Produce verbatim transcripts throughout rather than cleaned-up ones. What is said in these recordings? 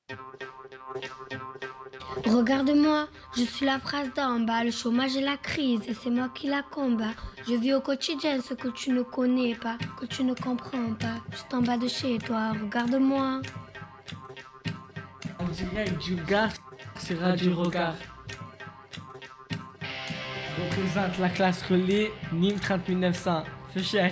Regarde-moi, je suis la phrase d'en bas, le chômage et la crise, et c'est moi qui la combat. Je vis au quotidien ce que tu ne connais pas, que tu ne comprends pas, juste en bas de chez toi, regarde-moi. On dirait du gars, sera du regard. Représente la classe relais, Nîmes trente mille neuf cents, feu cher.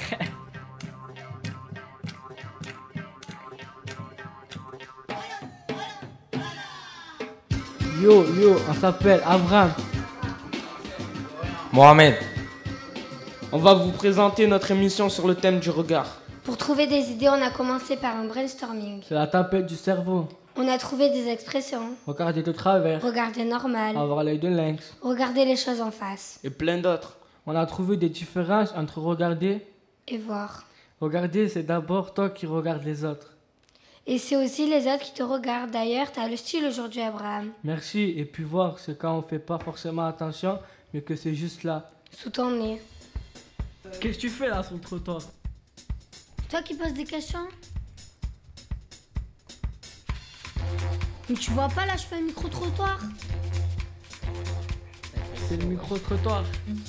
Yo, yo, on s'appelle Abraham. Mohamed. On va vous présenter notre émission sur le thème du regard. Pour trouver des idées, on a commencé par un brainstorming. C'est la tempête du cerveau. On a trouvé des expressions. Regarder de travers. Regarder normal. Avoir l'œil de lynx. Regarder les choses en face. Et plein d'autres. On a trouvé des différences entre regarder et voir. Regarder, c'est d'abord toi qui regardes les autres. Et c'est aussi les autres qui te regardent. D'ailleurs, t'as le style aujourd'hui, Abraham. Merci. Et puis voir, c'est quand on fait pas forcément attention, mais que c'est juste là. Sous ton nez. Qu'est-ce que tu fais là sur le trottoir? C'est toi qui poses des questions? Mais tu vois pas là, je fais un micro-trottoir. C'est le micro-trottoir.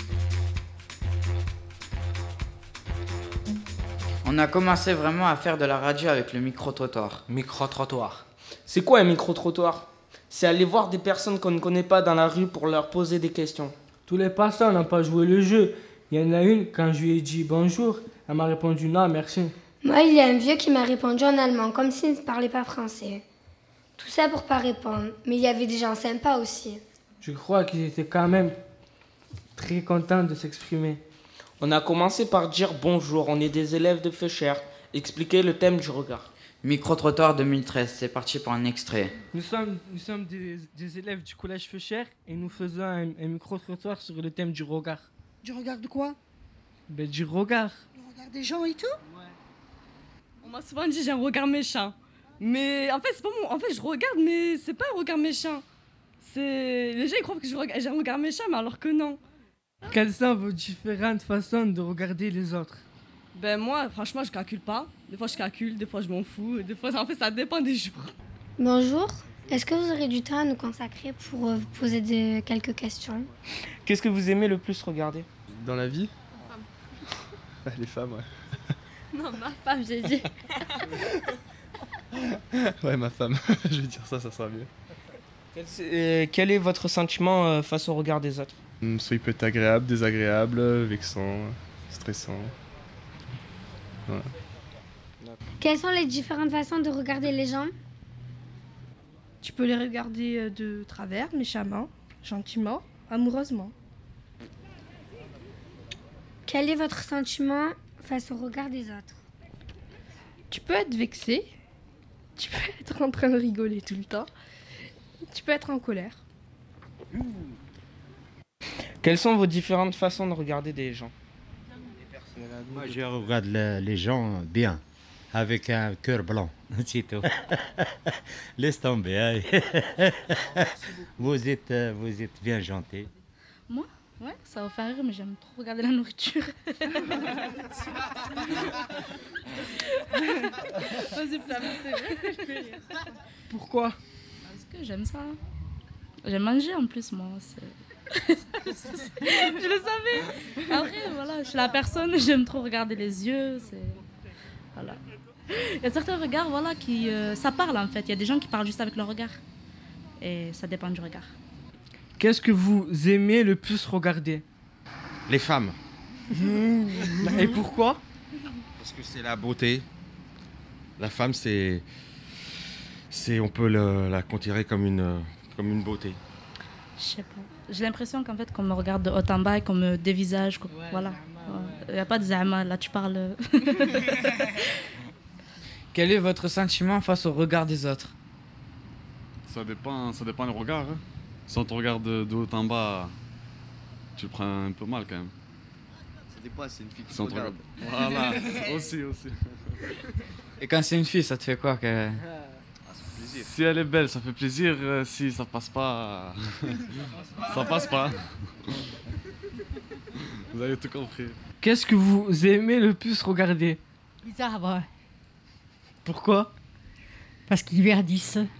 On a commencé vraiment à faire de la radio avec le micro-trottoir. Micro-trottoir. C'est quoi un micro-trottoir? C'est aller voir des personnes qu'on ne connaît pas dans la rue pour leur poser des questions. Tous les passants n'ont pas joué le jeu. Il y en a une, quand je lui ai dit bonjour, elle m'a répondu non, merci. Moi, il y a un vieux qui m'a répondu en allemand, comme s'il ne parlait pas français. Tout ça pour pas répondre. Mais il y avait des gens sympas aussi. Je crois qu'ils étaient quand même très contents de s'exprimer. On a commencé par dire bonjour, on est des élèves de Feucher. Expliquer le thème du regard. Micro-trottoir deux mille treize, c'est parti pour un extrait. Nous sommes, nous sommes des, des élèves du collège Feucher et nous faisons un, un micro-trottoir sur le thème du regard. Du regard de quoi? Ben, du regard. Le regard des gens et tout? Ouais. On m'a souvent dit j'ai un regard méchant. Mais en fait, c'est pas mon... en fait, je regarde, mais c'est pas un regard méchant. C'est... Les gens ils croient que je reg... j'ai un regard méchant, mais alors que non. Quelles sont vos différentes façons de regarder les autres? Ben moi, franchement, je calcule pas. Des fois, je calcule, des fois, je m'en fous. Des fois, en fait, ça dépend des jours. Bonjour. Est-ce que vous aurez du temps à nous consacrer pour euh, vous poser de, quelques questions? Qu'est-ce que vous aimez le plus regarder? Dans la vie? Les femmes. Les femmes, ouais. Non, ma femme, j'ai dit. Ouais, ma femme. Je vais dire ça, ça sera mieux. Quel, euh, quel est votre sentiment euh, face au regard des autres? Hum, soit il peut être agréable, désagréable, vexant, stressant. Voilà. Quelles sont les différentes façons de regarder les gens? Tu peux les regarder de travers, méchamment, gentiment, amoureusement. Quel est votre sentiment face au regard des autres? Tu peux être vexé, tu peux être en train de rigoler tout le temps, tu peux être en colère. Quelles sont vos différentes façons de regarder des gens? Moi, je regarde le- les gens bien, avec un cœur blanc, c'est tout. Laisse tomber. Hein. Vous êtes, euh, vous êtes bien gentil. Moi? Ouais, ça va faire rire, mais j'aime trop regarder la nourriture. Vas-y, ça me c'est vrai, ça me fait rire. Pourquoi? Parce que j'aime ça. J'aime manger en plus, moi. C'est... je le savais. Après, voilà, je suis la personne, j'aime trop regarder les yeux. C'est... Voilà. Il y a certains regards, voilà, qui... Euh, ça parle, en fait. Il y a des gens qui parlent juste avec leur regard. Et ça dépend du regard. Qu'est-ce que vous aimez le plus regarder? Les femmes. Et pourquoi? Parce que c'est la beauté. La femme, c'est. c'est on peut le- la considérer comme une, comme une beauté. Je sais pas. J'ai l'impression qu'en fait, qu'on me regarde de haut en bas et qu'on me dévisage. Qu'on... Ouais, voilà. zama, Il n'y a pas de zama, là, tu parles. Quel est votre sentiment face au regard des autres? Ça dépend, ça dépend du regard. Hein. Si on te regarde de, de haut en bas, tu le prends un peu mal quand même. Ça dépend, c'est une fille qui Si on te regarde. Voilà, aussi, aussi. Et quand c'est une fille, ça te fait quoi que... Si elle est belle, ça fait plaisir. euh, Si ça passe pas, ça passe pas. Vous avez tout compris. Qu'est-ce que vous aimez le plus regarder? Les arbres, Pourquoi? parce qu'ils verdissent.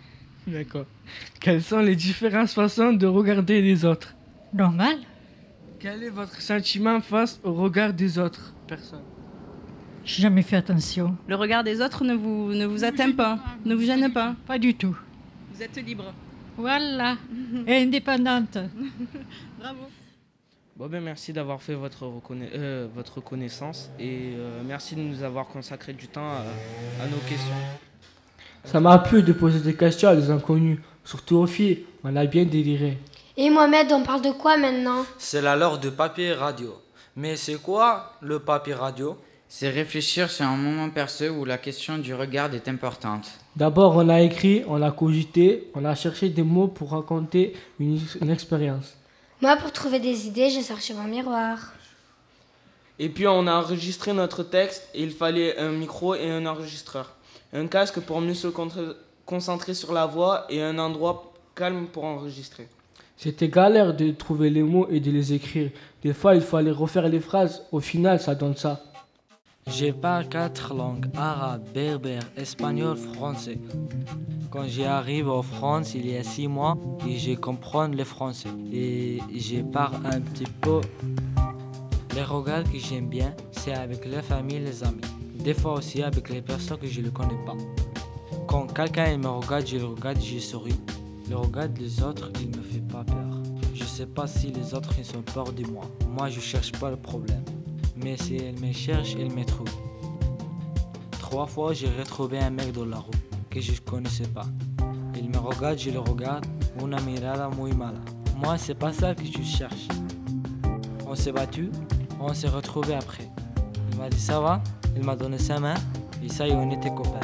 D'accord. Quelles sont les différentes façons de regarder les autres? Normal. Quel est votre sentiment face au regard des autres personnes? J'ai jamais fait attention. Le regard des autres ne vous, ne vous atteint pas, ne vous gêne pas. Pas du tout. Vous êtes libre. Voilà. Et indépendante. Bravo. Bon ben merci d'avoir fait votre, reconna- euh, votre connaissance et euh, merci de nous avoir consacré du temps à, à nos questions. Ça m'a plu de poser des questions à des inconnus, surtout aux filles. On a bien déliré. Et Mohamed, on parle de quoi maintenant? C'est la l'heure de papier radio. Mais c'est quoi le papier radio? C'est réfléchir sur un moment perçu où la question du regard est importante. D'abord, on a écrit, on a cogité, on a cherché des mots pour raconter une, une expérience. Moi, pour trouver des idées, j'ai sorti mon miroir. Et puis on a enregistré notre texte et il fallait un micro et un enregistreur. Un casque pour mieux se contre- concentrer sur la voix et un endroit calme pour enregistrer. C'était galère de trouver les mots et de les écrire. Des fois, il fallait refaire les phrases. Au final, ça donne ça. Je parle quatre langues, arabe, berbère, espagnol, français. Quand j'arrive en France il y a six mois, et je comprends le français. Et je parle un petit peu. Les regards que j'aime bien, c'est avec la famille et les amis. Des fois aussi avec les personnes que je ne connais pas. Quand quelqu'un me regarde, je le regarde, je souris. Le regard des autres, il me fait pas peur. Je sais pas si les autres ils sont peur de moi. Moi, je cherche pas le problème. Mais si elle me cherche, elle me trouve. Trois fois, j'ai retrouvé un mec dans la rue que je ne connaissais pas. Il me regarde, je le regarde, una mirada muy mala. Moi, c'est pas ça que je cherche. On s'est battu, on s'est retrouvé après. Il m'a dit ça va, il m'a donné sa main, et ça y est, on était copains.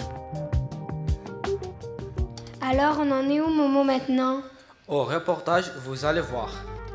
Alors, on en est où, Momo, maintenant? Au reportage, vous allez voir.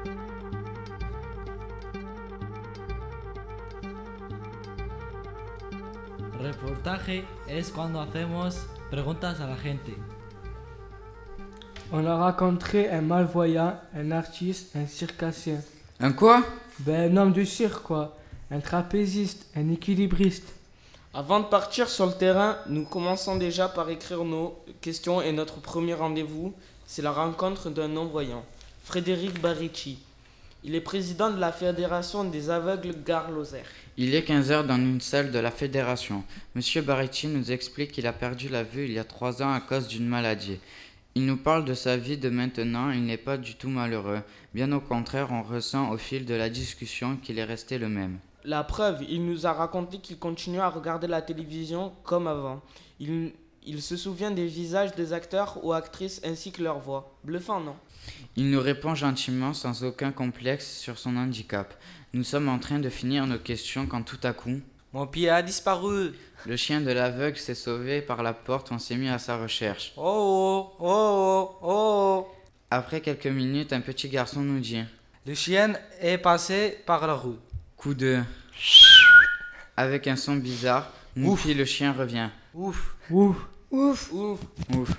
Reportaje es cuando hacemos preguntas a la gente. On a rencontré un malvoyant, un artiste, un circassien. Un quoi? Ben, un homme de cirque, quoi. Un trapéziste, un équilibriste. Avant de partir sur le terrain, nous commençons déjà par écrire nos questions et notre premier rendez-vous, c'est la rencontre d'un non-voyant, Frédéric Baricci. Il est président de la Fédération des aveugles Gare-Lozère. Il est quinze heures dans une salle de la fédération. Monsieur Baricci nous explique qu'il a perdu la vue il y a trois ans à cause d'une maladie. Il nous parle de sa vie de maintenant, il n'est pas du tout malheureux. Bien au contraire, on ressent au fil de la discussion qu'il est resté le même. La preuve, il nous a raconté qu'il continue à regarder la télévision comme avant. Il, il se souvient des visages des acteurs ou actrices ainsi que leur voix. Bluffant, non? Il nous répond gentiment sans aucun complexe sur son handicap. Nous sommes en train de finir nos questions quand tout à coup... Mon pied a disparu. Le chien de l'aveugle s'est sauvé par la porte, on s'est mis à sa recherche. Oh oh, oh oh, oh. Après quelques minutes, un petit garçon nous dit... Le chien est passé par la rue. Coup de... Avec un son bizarre, nous puis le chien revient. Ouf. Ouf. Ouf. Ouf. Ouf.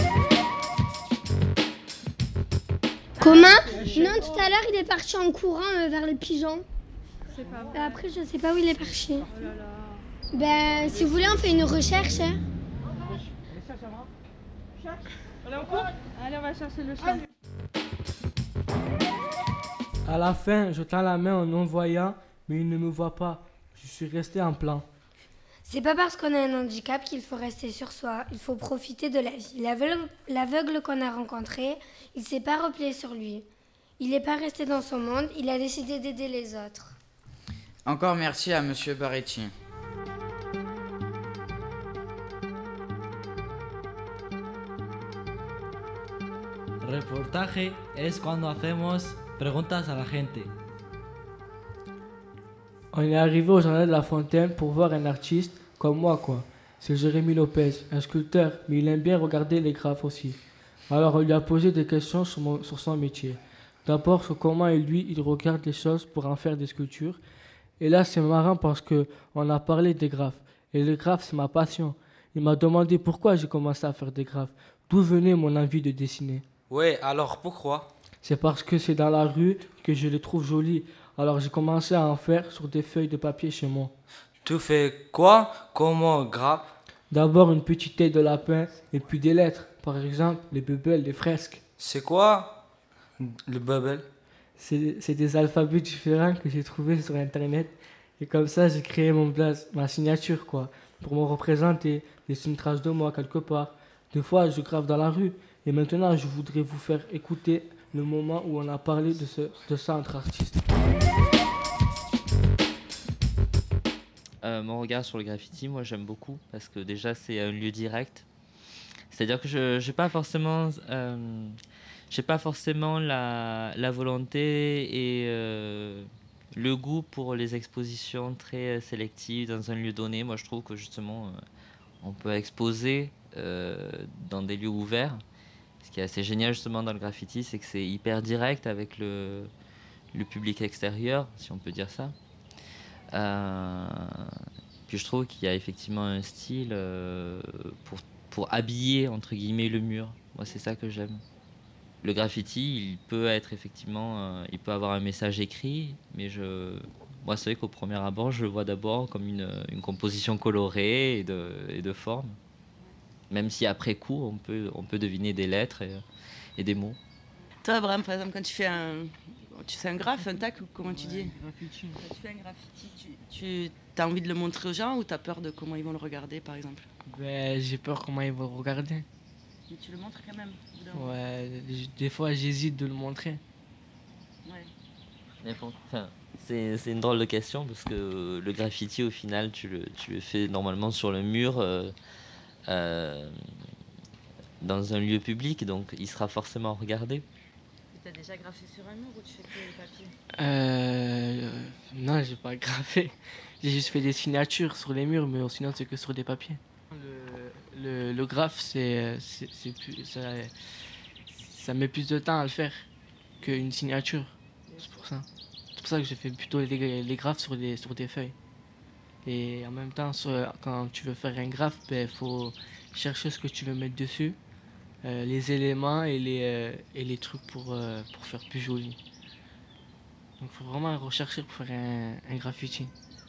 Comment? Non, tout à l'heure, il est parti en courant euh, vers les pigeons. C'est pas vrai. Et après, je sais pas où il est parti. Oh là là. Ben, si vous voulez, on fait une recherche. Hein. Allez, on court? Allez, on va chercher le chien. À la fin, je tends la main au non-voyant, mais il ne me voit pas. Je suis resté en plan. C'est pas parce qu'on a un handicap qu'il faut rester sur soi. Il faut profiter de la vie. L'aveugle, l'aveugle qu'on a rencontré, il s'est pas replié sur lui. Il n'est pas resté dans son monde, il a décidé d'aider les autres. Encore merci à Monsieur Baricci. Reportaje es cuando hacemos preguntas a la gente. On est arrivé au jardin de la Fontaine pour voir un artiste comme moi, quoi. C'est Jérémy Lopez, un sculpteur, mais il aime bien regarder les graphes aussi. Alors on lui a posé des questions sur, mon, sur son métier. D'abord sur comment et lui, il regarde les choses pour en faire des sculptures. Et là, c'est marrant parce que on a parlé des graphes. Et les graphes, c'est ma passion. Il m'a demandé pourquoi j'ai commencé à faire des graphes. D'où venait mon envie de dessiner. Ouais, alors pourquoi? C'est parce que c'est dans la rue que je les trouve jolis. Alors j'ai commencé à en faire sur des feuilles de papier chez moi. Tu fais quoi comme grappe? D'abord une petite tête de lapin et puis des lettres. Par exemple, les bubbles, les fresques. C'est quoi le bubble? C'est c'est des alphabets différents que j'ai trouvés sur internet. Et comme ça, j'ai créé mon blaze, ma signature, quoi. Pour me représenter, laisser une trace de moi quelque part. Des fois, je grave dans la rue. Et maintenant, je voudrais vous faire écouter le moment où on a parlé de, ce, de ça entre artistes. Euh, mon regard sur le graffiti, moi j'aime beaucoup parce que déjà c'est un lieu direct. C'est-à-dire que je n'ai pas forcément, euh, j'ai pas forcément la, la volonté et euh, le goût pour les expositions très sélectives dans un lieu donné. Moi je trouve que justement euh, on peut exposer euh, dans des lieux ouverts. Ce qui est assez génial justement dans le graffiti, c'est que c'est hyper direct avec le, le public extérieur, si on peut dire ça. Euh, puis je trouve qu'il y a effectivement un style euh, pour, pour habiller entre guillemets le mur. Moi c'est ça que j'aime. Le graffiti, il peut être effectivement, euh, il peut avoir un message écrit, mais je, moi c'est vrai qu'au premier abord, je le vois d'abord comme une, une composition colorée et de, et de forme. Même si après coup, on peut, on peut deviner des lettres et, et des mots. Toi, Abraham, par exemple, quand tu fais un, tu fais un graphe, un tac, ou comment tu Ouais, dis graffiti. Quand tu fais un graffiti, tu, tu as envie de le montrer aux gens ou tu as peur de comment ils vont le regarder, par exemple? Ben, j'ai peur comment ils vont le regarder. Mais tu le montres quand même au bout d'un moment. Ouais, des fois j'hésite de le montrer. Ouais. Mais bon, enfin, c'est, c'est une drôle de question parce que le graffiti, au final, tu le, tu le fais normalement sur le mur. Euh, Euh, dans un lieu public, donc il sera forcément regardé. Tu as déjà graffé sur un mur ou tu fais que le papier? Euh, non, j'ai pas graffé. J'ai juste fait des signatures sur les murs, mais sinon c'est que sur des papiers. Le, le, le graphe, c'est, c'est, c'est plus, ça, ça met plus de temps à le faire qu'une signature. C'est pour ça. C'est pour ça que je fais plutôt les, les graphes sur, les, sur des feuilles. Et en même temps, sur, quand tu veux faire un graphe, il ben, faut chercher ce que tu veux mettre dessus, euh, les éléments et les, euh, et les trucs pour, euh, pour faire plus joli. Donc il faut vraiment rechercher pour faire un, un graffiti.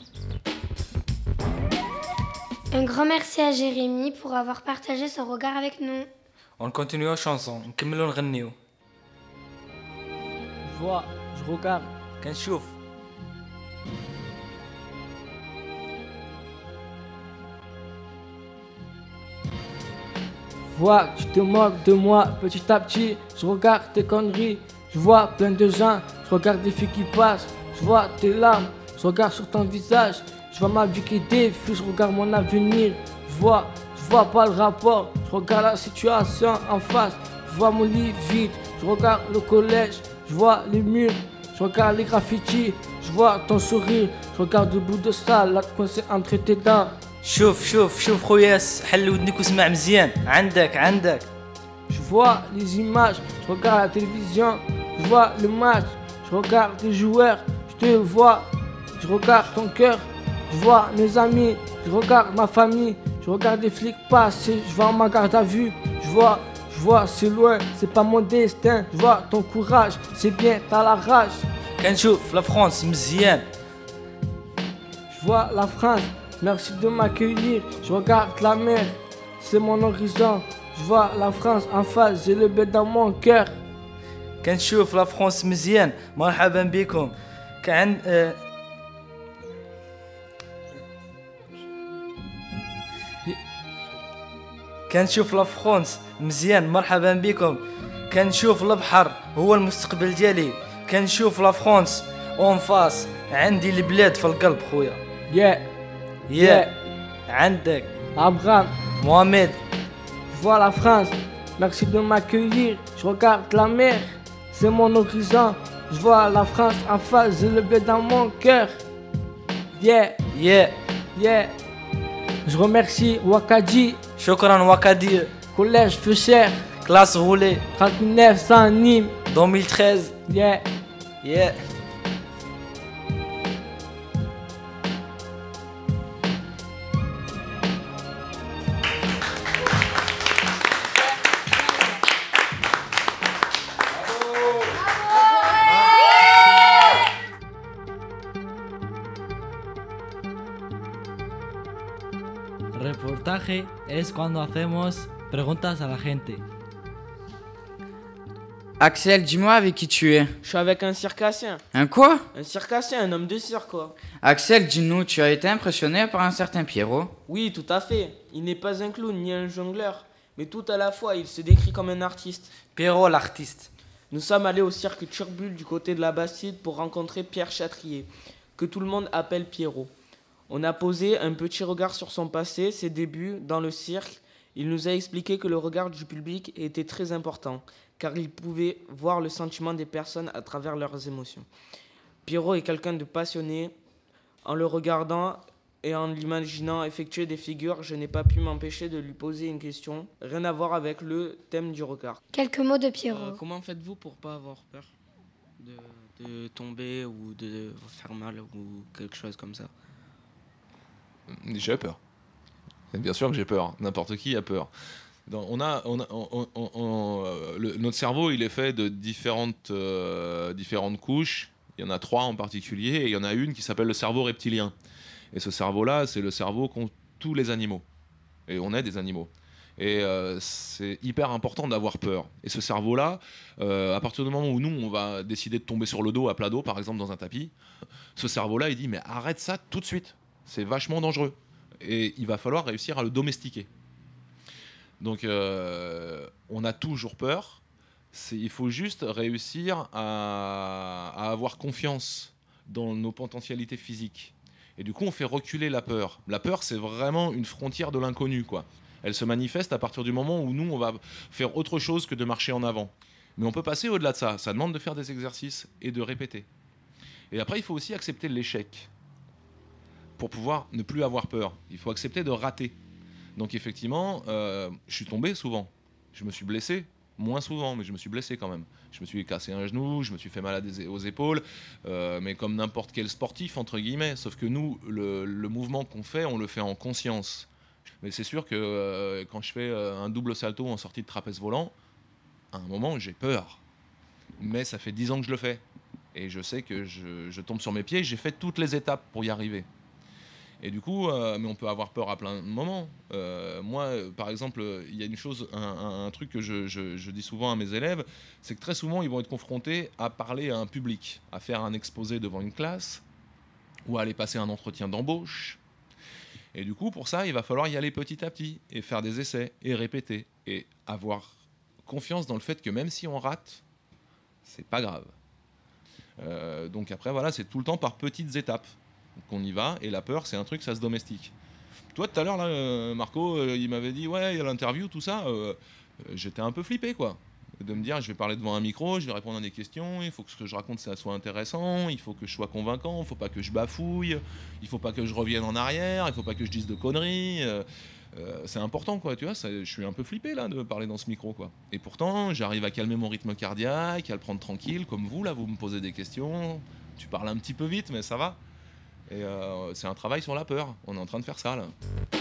Un grand merci à Jérémy pour avoir partagé son regard avec nous. On continue aux chansons. نكملوا نغنيو. Je vois, je regarde. كنشوف. Vois, tu te moques de moi petit à petit. Je regarde tes conneries. Je vois plein de gens. Je regarde des filles qui passent. Je vois tes larmes. Je regarde sur ton visage. Je vois ma vie qui défile. Je regarde mon avenir. Je vois, je vois pas le rapport. Je regarde la situation en face. Je vois mon lit vide. Je regarde le collège. Je vois les murs. Je regarde les graffitis. Je vois ton sourire. Je regarde le bout de salle. Là, coincé entre tes dents. شوف شوف شوف خويا حل ودنك واسمع مزيان عندك عندك. Je vois les images, je regarde la télévision, je vois le match, je regarde les joueurs, je te vois, je regarde ton cœur, je vois mes amis, je regarde ma famille, je regarde les flics passer, je vois ma garde à vue, je vois, je vois c'est loin, c'est pas mon destin, je vois ton courage, c'est bien, t'as la rage. كنشوف لا فرنسا مزيان. Je vois la France. Merci de m'accueillir, je regarde la mer, c'est mon horizon. Je vois la France en face, j'ai le bled dans mon cœur. كنشوف لا فرنسا مزيان مرحبا بكم. كان آه... كنشوف لا فرنسا مزيان مرحبا بكم. كنشوف البحر هو المستقبل ديالي. كنشوف لا فرنسا اون فاس. عندي البلاد في القلب خويا. Yeah. Yeah. عندك Abraham. Mohamed. Je vois la France, merci de m'accueillir. Je regarde la mer, c'est mon horizon. Je vois la France en face, j'ai le bled dans mon cœur. Yeah, yeah, yeah. Je remercie Wakadi. شكرا وكادي. Collège Feuchère. Classe roulée. trente-neuf cent Nîmes. deux mille treize. Yeah. Yeah. Reportaje personaje es cuando hacemos preguntas a la gente. Axel, dis-moi avec qui tu es. Je suis avec un circassien. Un quoi? Un circassien, un homme de cirque, quoi. Axel, dis-nous, tu as été impressionné par un certain Pierrot? Oui, tout à fait. Il n'est pas un clown ni un jongleur, mais tout à la fois, il se décrit comme un artiste. Pierrot, l'artiste. Nous sommes allés au cirque Turbule du côté de la Bastide pour rencontrer Pierre Châtrier, que tout le monde appelle Pierrot. On a posé un petit regard sur son passé, ses débuts dans le cirque. Il nous a expliqué que le regard du public était très important, car il pouvait voir le sentiment des personnes à travers leurs émotions. Pierrot est quelqu'un de passionné. En le regardant et en l'imaginant effectuer des figures, je n'ai pas pu m'empêcher de lui poser une question, rien à voir avec le thème du regard. Quelques mots de Pierrot. Euh, comment faites-vous pour pas avoir peur de, de tomber ou de vous faire mal ou quelque chose comme ça? J'ai peur. Bien sûr que j'ai peur. N'importe qui a peur. Dans, on a, on a, on, on, on, euh, le, notre cerveau, il est fait de différentes, euh, différentes couches. Il y en a trois en particulier, et il y en a une qui s'appelle le cerveau reptilien. Et ce cerveau-là, c'est le cerveau qu'ont tous les animaux. Et on est des animaux. Et euh, c'est hyper important d'avoir peur. Et ce cerveau-là, euh, à partir du moment où nous, on va décider de tomber sur le dos, à plat dos, par exemple, dans un tapis, ce cerveau-là, il dit « mais arrête ça tout de suite, c'est vachement dangereux ». Et il va falloir réussir à le domestiquer. Donc, euh, on a toujours peur. C'est, il faut juste réussir à, à avoir confiance dans nos potentialités physiques. Et du coup, on fait reculer la peur. La peur, c'est vraiment une frontière de l'inconnu, quoi. Elle se manifeste à partir du moment où nous, on va faire autre chose que de marcher en avant. Mais on peut passer au-delà de ça. Ça demande de faire des exercices et de répéter. Et après, il faut aussi accepter l'échec pour pouvoir ne plus avoir peur. Il faut accepter de rater. Donc effectivement, euh, je suis tombé souvent. Je me suis blessé. Moins souvent, mais je me suis blessé quand même. Je me suis cassé un genou, je me suis fait mal aux épaules, euh, mais comme n'importe quel sportif, entre guillemets. Sauf que nous, le, le mouvement qu'on fait, on le fait en conscience. Mais c'est sûr que euh, quand je fais euh, un double salto en sortie de trapèze volant, à un moment, j'ai peur. Mais ça fait dix ans que je le fais. Et je sais que je, je tombe sur mes pieds, j'ai fait toutes les étapes pour y arriver. Et du coup, euh, mais on peut avoir peur à plein de moments. Euh, moi, par exemple, il y a une chose, un, un, un truc que je, je, je dis souvent à mes élèves, c'est que très souvent, ils vont être confrontés à parler à un public, à faire un exposé devant une classe, ou à aller passer un entretien d'embauche. Et du coup, pour ça, il va falloir y aller petit à petit, et faire des essais, et répéter, et avoir confiance dans le fait que même si on rate, c'est pas grave. Euh, donc après, voilà, c'est tout le temps par petites étapes qu'on y va, et la peur, c'est un truc, ça se domestique. Toi, tout à l'heure, là, euh, Marco, euh, il m'avait dit, ouais, il y a l'interview, tout ça, euh, euh, j'étais un peu flippé, quoi, de me dire, je vais parler devant un micro, je vais répondre à des questions, il faut que ce que je raconte, ça soit intéressant, il faut que je sois convaincant, il faut pas que je bafouille, il faut pas que je revienne en arrière, il faut pas que je dise de conneries, euh, euh, c'est important, quoi, tu vois, ça, je suis un peu flippé, là, de parler dans ce micro, quoi. Et pourtant, j'arrive à calmer mon rythme cardiaque, à le prendre tranquille, comme vous, là, vous me posez des questions, tu parles un petit peu vite, mais ça va. Et euh, c'est un travail sur la peur. On est en train de faire ça, là.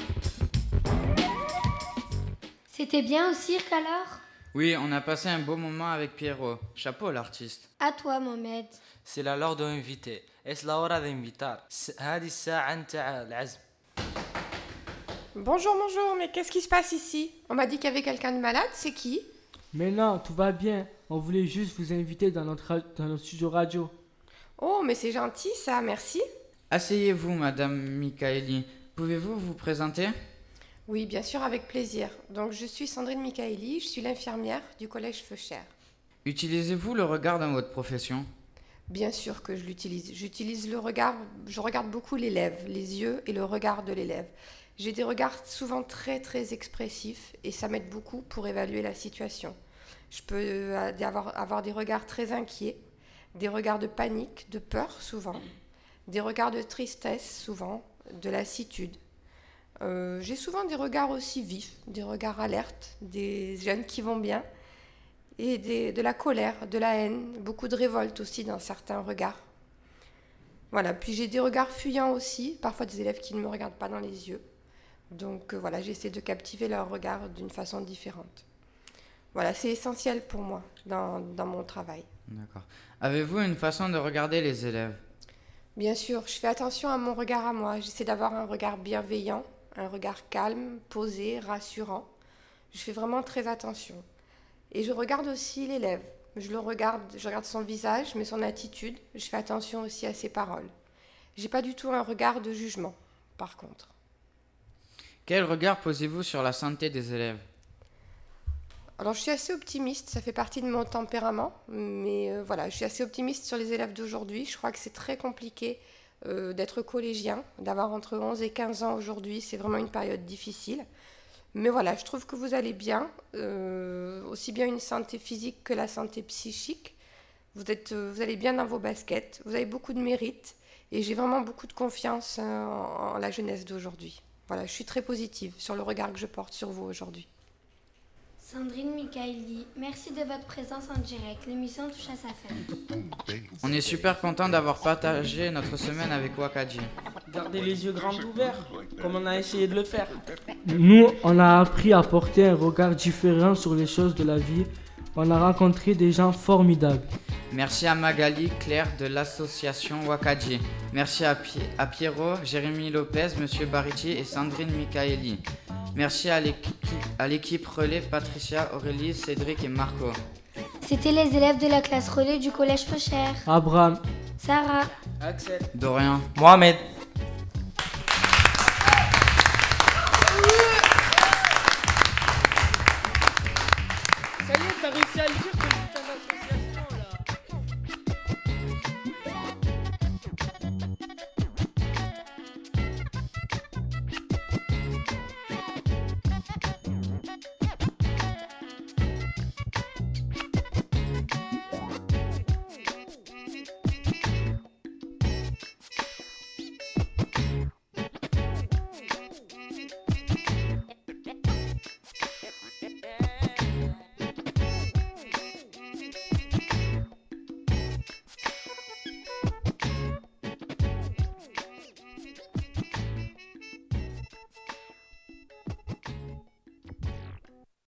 C'était bien au cirque, alors? Oui, on a passé un beau moment avec Pierrot. Chapeau, l'artiste. À toi, Mohamed. C'est la l'heure d'inviter. Es la hora de invitar. هذه الساعة نتاع العزم. Bonjour, bonjour, mais qu'est-ce qui se passe ici? On m'a dit qu'il y avait quelqu'un de malade, c'est qui? Mais non, tout va bien. On voulait juste vous inviter dans notre, dans notre studio radio. Oh, mais c'est gentil ça, merci. Asseyez-vous, Madame Michaeli. Pouvez-vous vous présenter? Oui, bien sûr, avec plaisir. Donc, je suis Sandrine Michaeli, je suis l'infirmière du collège Feuchère. Utilisez-vous le regard dans votre profession? Bien sûr que je l'utilise. J'utilise le regard, je regarde beaucoup l'élève, les yeux et le regard de l'élève. J'ai des regards souvent très, très expressifs et ça m'aide beaucoup pour évaluer la situation. Je peux avoir, avoir des regards très inquiets, des regards de panique, de peur souvent. Des regards de tristesse, souvent, de lassitude. Euh, j'ai souvent des regards aussi vifs, des regards alertes, des jeunes qui vont bien, et des, de la colère, de la haine, beaucoup de révolte aussi dans certains regards. Voilà, puis j'ai des regards fuyants aussi, parfois des élèves qui ne me regardent pas dans les yeux. Donc euh, voilà, j'essaie de captiver leur regard d'une façon différente. Voilà, c'est essentiel pour moi dans, dans mon travail. D'accord. Avez-vous une façon de regarder les élèves? Bien sûr, je fais attention à mon regard à moi. J'essaie d'avoir un regard bienveillant, un regard calme, posé, rassurant. Je fais vraiment très attention. Et je regarde aussi l'élève. Je le regarde, je regarde son visage, mais son attitude. Je fais attention aussi à ses paroles. J'ai pas du tout un regard de jugement, par contre. Quel regard posez-vous sur la santé des élèves? Alors, je suis assez optimiste, ça fait partie de mon tempérament, mais euh, voilà, je suis assez optimiste sur les élèves d'aujourd'hui. Je crois que c'est très compliqué euh, d'être collégien, d'avoir entre onze et quinze ans aujourd'hui, c'est vraiment une période difficile. Mais voilà, je trouve que vous allez bien, euh, aussi bien une santé physique que la santé psychique. Vous, êtes, euh, vous allez bien dans vos baskets, vous avez beaucoup de mérite, et j'ai vraiment beaucoup de confiance euh, en, en la jeunesse d'aujourd'hui. Voilà, je suis très positive sur le regard que je porte sur vous aujourd'hui. Sandrine Michaeli, merci de votre présence en direct. L'émission touche à sa fin. On est super content d'avoir partagé notre semaine avec Wakadji. Gardez les yeux grands ouverts, comme on a essayé de le faire. Nous, on a appris à porter un regard différent sur les choses de la vie. On a rencontré des gens formidables. Merci à Magali Claire de l'association Wakadji. Merci à, Pi- à Pierrot, Jérémy Lopez, Monsieur Barici et Sandrine Michaeli. Merci à l'équipe, à l'équipe relais Patricia, Aurélie, Cédric et Marco. C'était les élèves de la classe relais du collège Feuchère. Abraham, Sarah, Axel, Dorian, Mohamed. Ça y est, t'as réussi à le dire.